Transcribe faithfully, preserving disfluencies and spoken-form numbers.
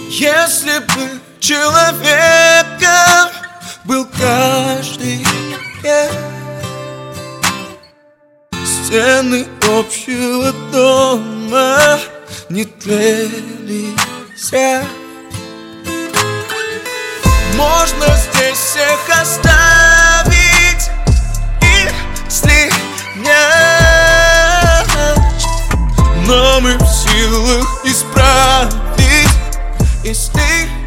Если бы человеком был каждый, yeah. Стены общего дома не тлели зря. Можно здесь всех оставить и слинять, но мы в силах исправить, если